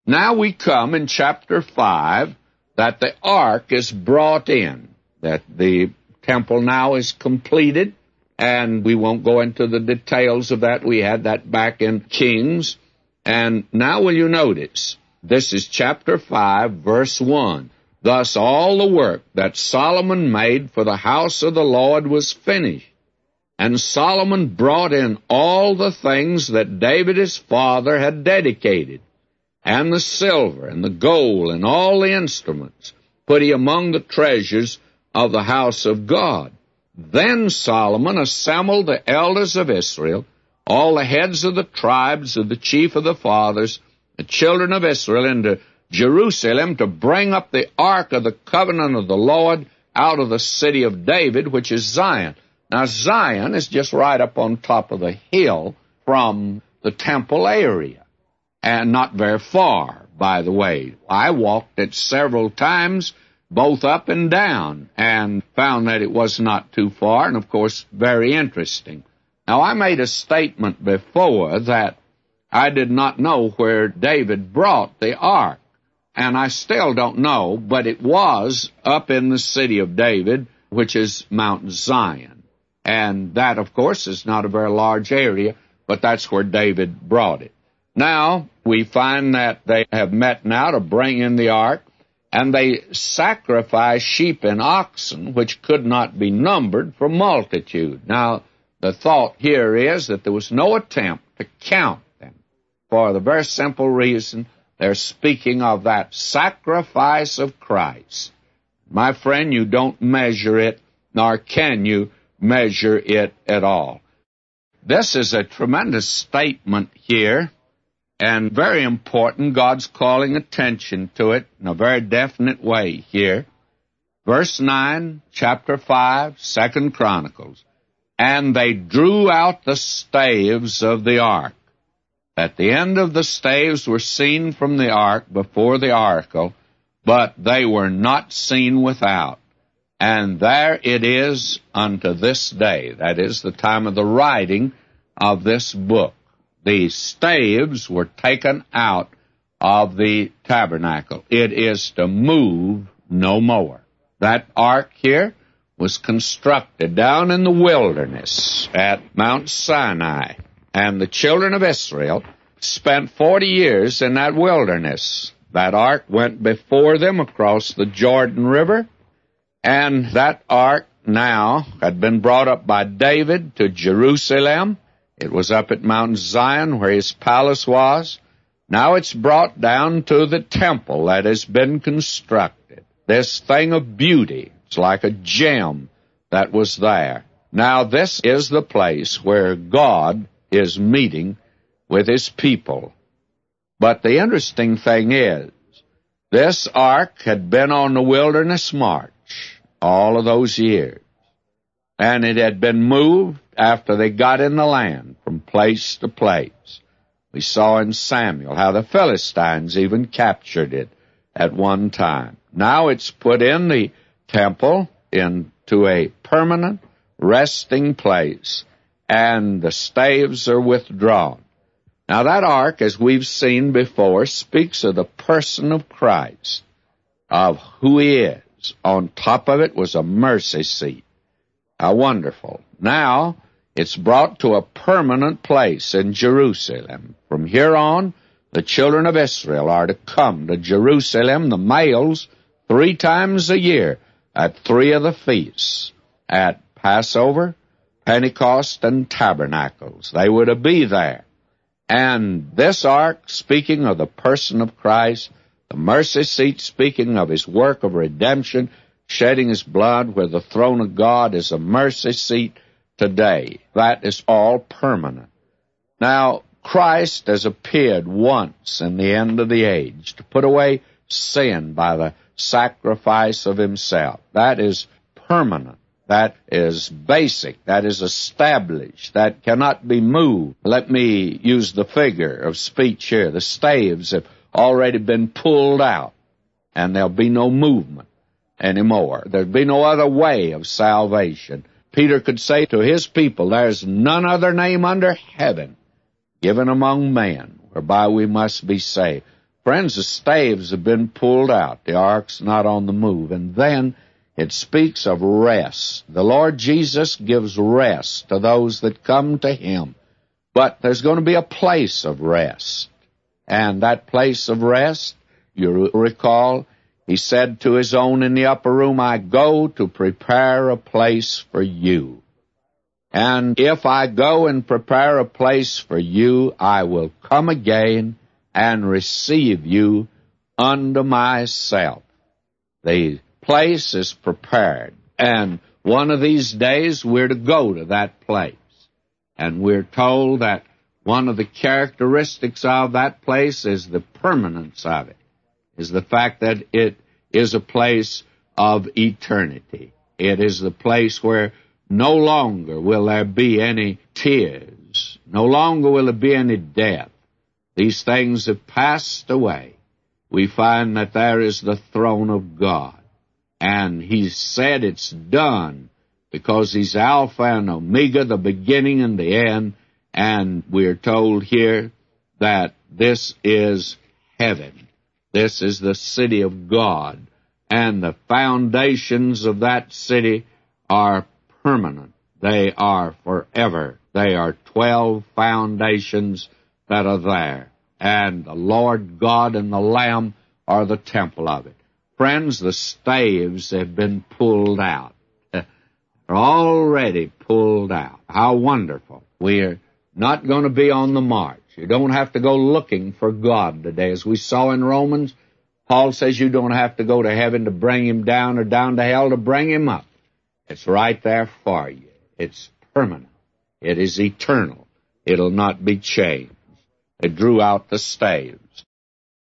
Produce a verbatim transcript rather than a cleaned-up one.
Now we come in chapter five that the ark is brought in, that the temple now is completed, and we won't go into the details of that. We had that back in Kings. And now will you notice, this is chapter five, verse one. Thus all the work that Solomon made for the house of the Lord was finished. And Solomon brought in all the things that David his father had dedicated, and the silver, and the gold, and all the instruments, put he among the treasures of the house of God. Then Solomon assembled the elders of Israel, all the heads of the tribes of the chief of the fathers, the children of Israel, into Jerusalem to bring up the ark of the covenant of the Lord out of the city of David, which is Zion. Now, Zion is just right up on top of the hill from the temple area, and not very far, by the way. I walked it several times, both up and down, and found that it was not too far, and of course, very interesting. Now, I made a statement before that I did not know where David brought the ark, and I still don't know, but it was up in the city of David, which is Mount Zion. And that, of course, is not a very large area, but that's where David brought it. Now, we find that they have met now to bring in the ark, and they sacrifice sheep and oxen, which could not be numbered for multitude. Now, the thought here is that there was no attempt to count them, for the very simple reason they're speaking of that sacrifice of Christ. My friend, you don't measure it, nor can you measure it at all. This is a tremendous statement here, and very important. God's calling attention to it in a very definite way here. Verse nine, chapter five, Second Chronicles. And they drew out the staves of the ark. At the end of the staves were seen from the ark before the oracle, but they were not seen without. And there it is unto this day. That is the time of the writing of this book. The staves were taken out of the tabernacle. It is to move no more. That ark here was constructed down in the wilderness at Mount Sinai, and the children of Israel spent forty years in that wilderness. That ark went before them across the Jordan River, and that ark now had been brought up by David to Jerusalem. It was up at Mount Zion where his palace was. Now it's brought down to the temple that has been constructed. This thing of beauty, it's like a gem that was there. Now this is the place where God is meeting with his people. But the interesting thing is, this ark had been on the wilderness march all of those years, and it had been moved after they got in the land from place to place. We saw in Samuel how the Philistines even captured it at one time. Now it's put in the temple into a permanent resting place, and the staves are withdrawn. Now that ark, as we've seen before, speaks of the person of Christ, of who he is. On top of it was a mercy seat. How wonderful. Now it's brought to a permanent place in Jerusalem. From here on, the children of Israel are to come to Jerusalem, the males, three times a year at three of the feasts, at Passover, Pentecost, and Tabernacles. They were to be there. And this ark, speaking of the person of Christ, the mercy seat speaking of his work of redemption, shedding his blood where the throne of God is a mercy seat today. That is all permanent. Now, Christ has appeared once in the end of the age to put away sin by the sacrifice of himself. That is permanent. That is basic. That is established. That cannot be moved. Let me use the figure of speech here. The staves have already been pulled out, and there'll be no movement anymore. There'll be no other way of salvation. Peter could say to his people, there's none other name under heaven given among men whereby we must be saved. Friends, the staves have been pulled out. The ark's not on the move. And then it speaks of rest. The Lord Jesus gives rest to those that come to Him. But there's going to be a place of rest. And that place of rest, you recall, He said to His own in the upper room, I go to prepare a place for you. And if I go and prepare a place for you, I will come again and receive you unto myself. The place is prepared. And one of these days we're to go to that place. And we're told that one of the characteristics of that place is the permanence of it, is the fact that it is a place of eternity. It is the place where no longer will there be any tears. No longer will there be any death. These things have passed away. We find that there is the throne of God. And He said it's done because He's Alpha and Omega, the beginning and the end. And we're told here that this is heaven. This is the city of God. And the foundations of that city are permanent. They are forever. They are twelve foundations that are there. And the Lord God and the Lamb are the temple of it. Friends, the staves have been pulled out. They're already pulled out. How wonderful. We're not going to be on the march. You don't have to go looking for God today. As we saw in Romans, Paul says you don't have to go to heaven to bring Him down or down to hell to bring Him up. It's right there for you. It's permanent. It is eternal. It'll not be changed. They drew out the staves.